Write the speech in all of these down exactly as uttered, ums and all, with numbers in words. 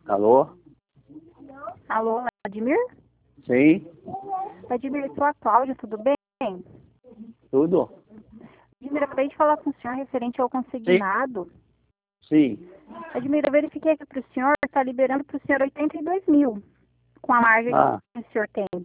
Alô? Alô, Vladimir? Sim, Vladimir, sou a Cláudia, tudo bem? tudo? Vladimir, eu acabei de falar com o senhor referente ao Sim, consignado. sim. Vladimir, eu verifiquei aqui para o senhor, está liberando para o senhor oitenta e dois mil, com a margem Ah, que o senhor tem.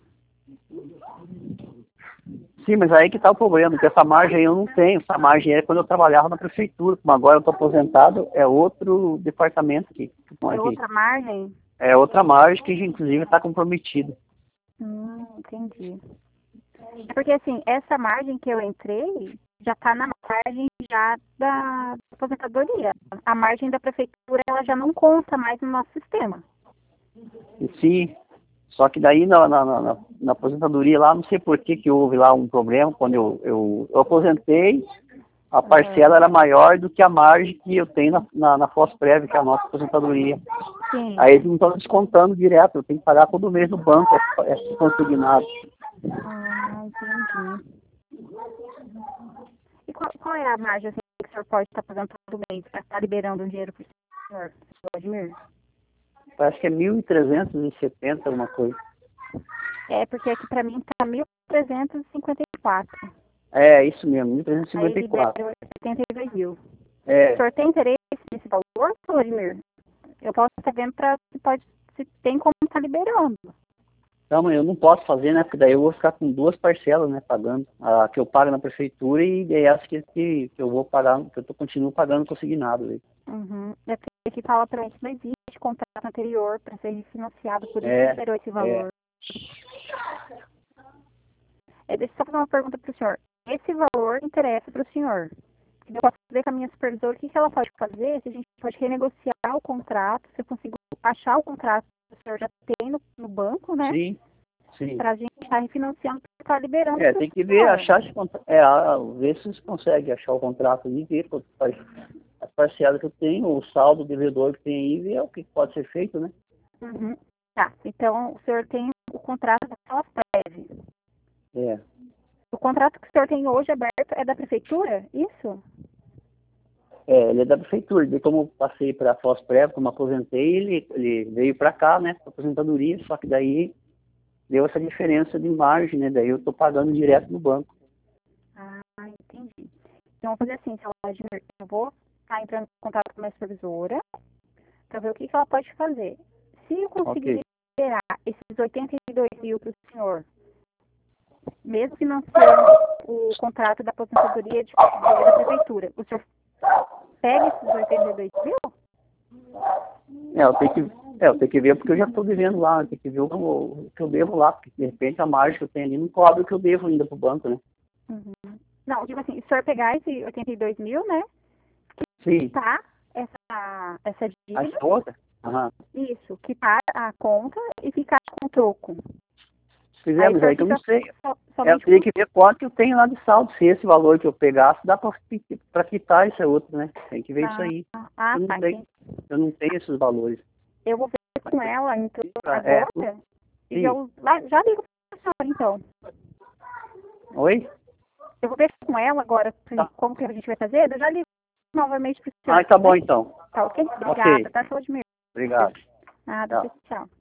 sim, mas aí que tá o problema, porque essa margem eu não tenho. Essa margem é quando eu trabalhava na prefeitura. Como agora eu estou aposentado, é outro departamento aqui. É aqui. outra margem? É outra margem que inclusive está comprometida. Hum, entendi. É porque assim, essa margem que eu entrei já está na margem já da aposentadoria. A margem da prefeitura ela já não conta mais no nosso sistema. E sim, só que daí na, na, na, na aposentadoria lá, não sei por que que houve lá um problema, quando eu, eu, eu aposentei, a parcela era maior do que a margem que eu tenho na, na, na Fosprev, que é a nossa aposentadoria. Sim. Aí eles não estão descontando direto, eu tenho que pagar todo mês no banco, é, é consignado. Ah, entendi. E qual, qual é a margem assim, que o senhor pode estar pagando todo mês para estar liberando um dinheiro para o senhor, Vladimir? Parece que é mil trezentos e setenta, alguma coisa. É, porque aqui para mim está mil trezentos e cinquenta e quatro. É, isso mesmo, mil trezentos e Aí cinquenta e libera quatro. oitenta e dois mil. O É, senhor tem interesse nesse valor, Vladimir? Eu posso estar vendo para se pode, se tem como estar liberando. não, mas eu não posso fazer, né? Porque daí eu vou ficar com duas parcelas, né? Pagando. A que eu pago na prefeitura e essa que, que, que eu vou pagar, que eu tô, continuo pagando consignado. Aí. Uhum. É porque aqui fala para mim que não existe contrato anterior para ser refinanciado, por isso que É, liberou esse é. valor. É, deixa eu só fazer uma pergunta para o senhor. Esse valor interessa para o senhor? Eu posso ver com a minha supervisora o que, que ela pode fazer, se a gente pode renegociar o contrato, se eu consigo achar o contrato que o senhor já tem no, no banco, né? Sim, sim. Para a gente estar refinanciando para estar liberando É, para o tem que ver, senhor. achar esse contrato. É, a- ver se você consegue achar o contrato ali, ver quanto faz as parcelas que eu tenho, o saldo devedor que tem aí, ver o que pode ser feito, né? Uhum. Tá, então o senhor tem o contrato da Fosprev. É. O contrato que o senhor tem hoje aberto é da prefeitura? Isso? É, ele é da prefeitura. E como eu passei para a Fosprev, como aposentei, ele, ele veio para cá, né, para aposentadoria, só que daí deu essa diferença de margem, né? Daí eu estou pagando direto no banco. Ah, entendi. Então, vou fazer assim, seu Vladimir, eu vou estar entrando em contato com a minha supervisora para ver o que, que ela pode fazer. Se eu conseguir Ok. liberar esses oitenta e dois mil para o senhor, mesmo financiando o contrato da aposentadoria de, da prefeitura, o senhor pega esses oitenta e dois mil? É, eu tenho que, é, eu tenho que ver porque eu já estou devendo lá, eu tenho que ver o, o que eu devo lá, porque de repente a margem que eu tenho ali não cobre o que eu devo ainda para o banco, né? Uhum. Não, digo assim, se o senhor pegar esse oitenta e dois mil, né, Sim. quitar essa, essa dívida, A outra? Aham. isso, quitar a conta e ficar com o troco. Pois é, Aí o mas senhor aí que eu não fica sei. so, É, eu somente teria com... que ver quanto que eu tenho lá de saldo, se esse valor que eu pegasse dá para quitar esse outro, né? Tem que ver isso Ah, aí. ah, Eu não tá, sei, entendi. eu não tenho esses valores. Eu vou ver Mas com eu ela, então, tenho pra- é, agora, e sim. eu lá- já ligo para a senhora, então. Oi? Eu vou ver com ela agora Tá. como que a gente vai fazer, eu já ligo novamente para o senhor. Ah, tá bom Né? então. Tá ok? Ok. Obrigada, tá, Vladimir? Obrigado. Nada, Tchau. tchau.